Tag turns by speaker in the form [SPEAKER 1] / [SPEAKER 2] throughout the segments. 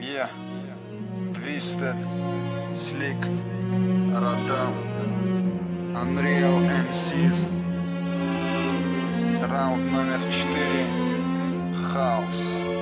[SPEAKER 1] Yeah, Twisted, Slick, Radam, Unreal MCs. Раунд номер 4. Хаос.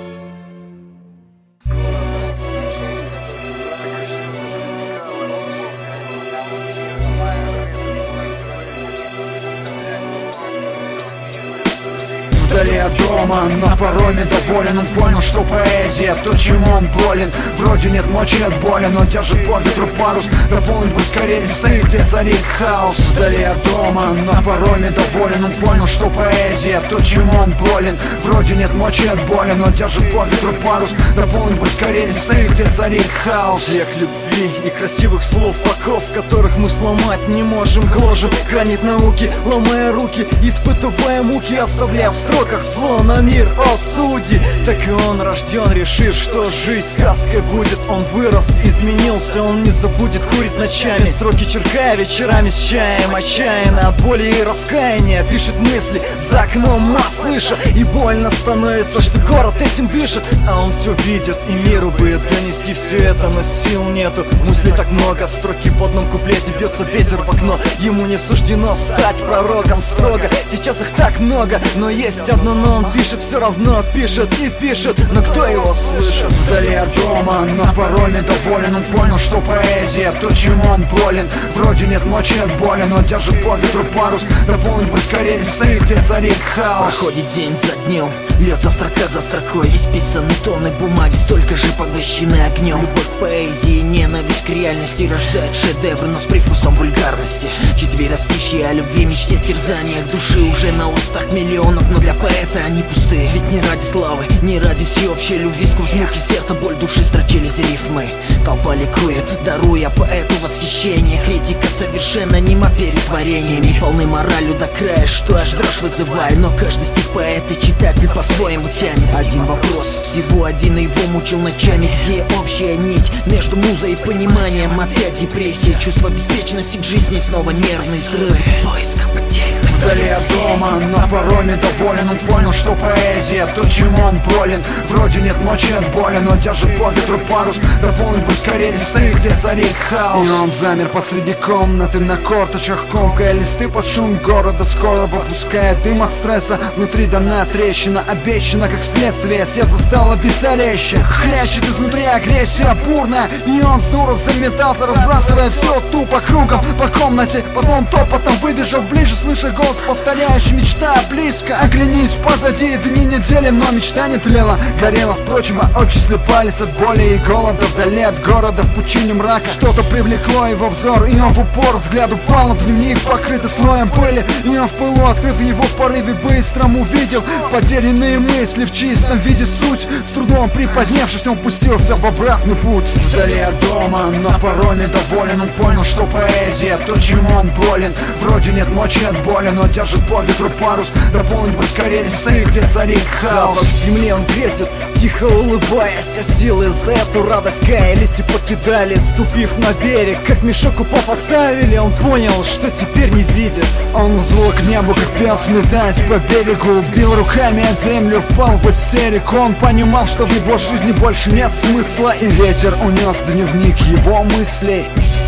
[SPEAKER 2] Вдали от дома, на пароме доволен. Он понял, что поэзия то, чему он болен. Вроде нет мочи от боли, но держит по ветру парус. Дополнить бы скорее, стоит где царит хаос. Вдали от дома, на пароме доволен. Он понял, что поэзия то, чему он болен. Вроде нет мочи от боли, но держит по ветру парус. Дополнить бы скорее, стоит где царит хаос.
[SPEAKER 3] Век любви и красивых слов, оков, которых мы сломать не можем. Гложет гранит науки, ломая руки, испытывая муки, оставляя в строках зло на мир, о судьи. Так и он рожден, решив, что жизнь сказкой будет. Он вырос, изменился, он не забудет курить ночами, строки черкая вечерами с чаем. Отчаянно от боли и раскаяния пишет мысли за окном, мат слыша. И больно становится, что город этим дышит. А он все видит, и миру бы донести все это, но сил нету. Мыслей так много, строки в одном куплете, бьется ветер в окно. Ему не суждено стать пророком строго. Сейчас их так много, но есть одно но. Он пишет, все равно пишет и пишет, но кто его слышит?
[SPEAKER 2] Вдали от дома, на пароме доволен. Он понял, что поэзия то, чему он болен. Вроде нет мочи от боли, но держит по ветру парус. Дополнить бы скорее, стоит где царит хаос.
[SPEAKER 4] Проходит день за днем, льется строка за строкой, исписаны тонны бумаги, столько же поглощены огнем. Любовь к поэзии, ненависть к реальности рождает шедевры, но с привкусом вульгарности. Четверо растущие о любви, мечте, терзаниях души уже на устах миллионов, но для поэта они пусты. Ведь не ради славы, не ради всеобщей любви, сквозь муки сердца, боль души строчились рифмы. Толпа ликует, даруя поэту восхищение. Критика совершенно нема перед творениями, полны моралью до края, что аж дрожь вызывает. Но каждый стих поэт и читатель по-своему тянет. Один вопрос, всего один, и его мучил ночами. Где общая нить между музой и пониманием? Опять депрессия, чувство беспечности к жизни, снова нервный взрыв, поиск потерянных.
[SPEAKER 2] Вдали от дома, на пароме доволен. Он понял, что поэзия то, чему он болен. Вроде нет мочи от боли, но держит по ветру парус. Дополнить бы скорее, стоит где царит хаос. И он замер посреди комнаты на корточках, комкая листы под шум города. Скоро выпуская дым от стресса, внутри дана трещина, обещана как следствие. Сердце стало бессолейще, хлещет изнутри агрессия бурная. И он с дуру заметался, разбрасывая все тупо кругом по комнате. Потом топотом выбежал ближе, слыша голос, повторяющий: мечта близко, оглянись позади. Дни недели, но мечта не тлела, горела. Впрочем, а очи слепались от боли и голода. Вдали от города, в пучине мрака, что-то привлекло его взор, и он в упор взгляд упал на дневник, покрытый слоем пыли. И он в пылу, открыв его в порыве быстром, увидел потерянные мысли в чистом виде суть. С трудом приподнявшись, он пустился в обратный путь. Вдали от дома, на пароме доволен. Он понял, что поэзия то, чему он болен. Вроде нет мочи от боли, но держит по ветру парус. Дополнить бы скорее, стоит где царит хаос.
[SPEAKER 3] Запах земле он встретит, тихо улыбаясь, а силы за эту радость каялись и покидали. Ступив на берег, как мешок упав оставили, он понял, что теперь не видит.
[SPEAKER 2] Он взвыл к небу, как пес, метаясь по берегу, бил руками о землю, впал в истерику. Он понимал, что в его жизни больше нет смысла, и ветер унес дневник его мыслей.